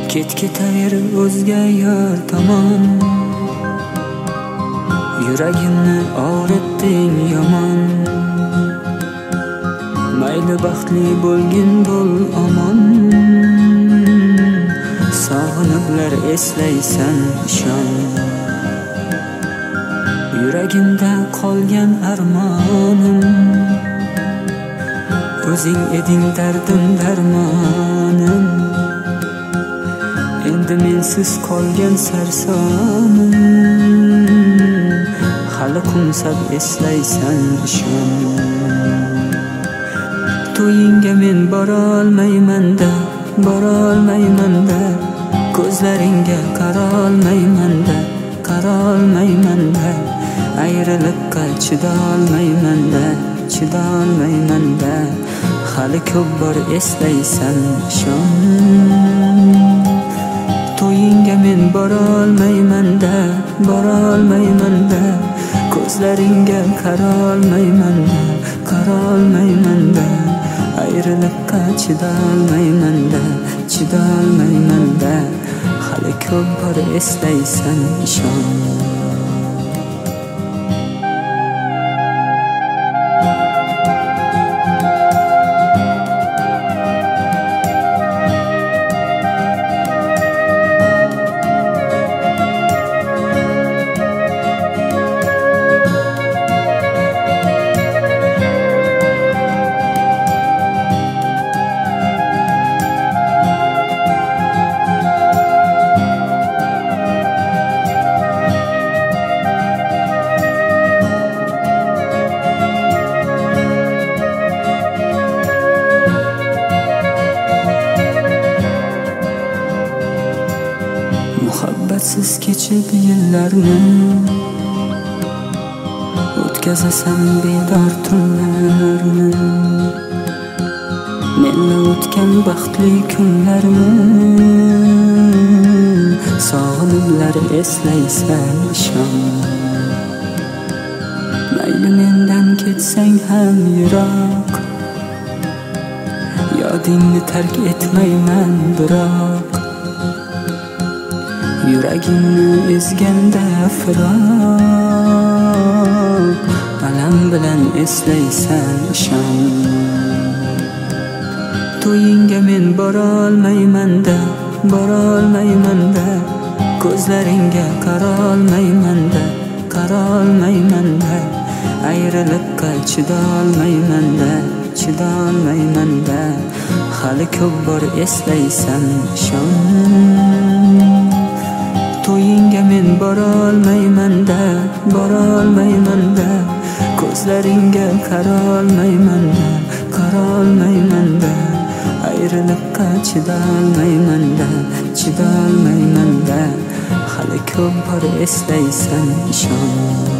Ketaver o'zga yor tomon, yuragimni og'ritding yomon. Mayli baxtli bo'lgin bo'l omon, sog'iniblar eslaysan ishon. Yuragimda qolgan armonim, o'zing eding dardim darmonim. Endi mensiz qolgan sarsomim, hali qo'msab eslaysan ishon. To'yingga men borolmayman-da, borolmayman-da, ko'zlaringga qarolmayman-da, qarolmayman-da. Ayriliqqa chidolmayman-da, chidolmayman-da. Hali ko'p bor eslaysan ishon. To'yingga men borolmayman-da, borolmayman-da, ko'zlaringga qarolmayman-da, qarolmayman-da. Ayriliqqa chidolmayman-da, chidolmayman-da. Hali ko'p bor eslaysan ishon. Muhabbatsiz kechib yillarni, o'tkazasan bedor tunlarni. Menla o'tgan baxtli kunlarni, sog'iniblar eslaysan ishon. Mayli mendan ketsang ham yiroq, yodingni tark etmayman biroq. Yuragimni ezganda firoq, alam bilan eslaysan ishon. To'yingga men borolmayman-da, borolmayman-da, ko'zlaringga qarolmayman-da, qarolmayman-da. Ayriliqqa chidolmayman-da, chidolmayman-da. Hali ko'p bor eslaysan ishon. To'yingga men borolmayman-da, borolmayman-da, ko'zlaringga qarolmayman-da, qarolmayman-da. Ayriliqqa chidolmayman-da, chidolmayman-da. Hali ko'p bor eslaysan ishon.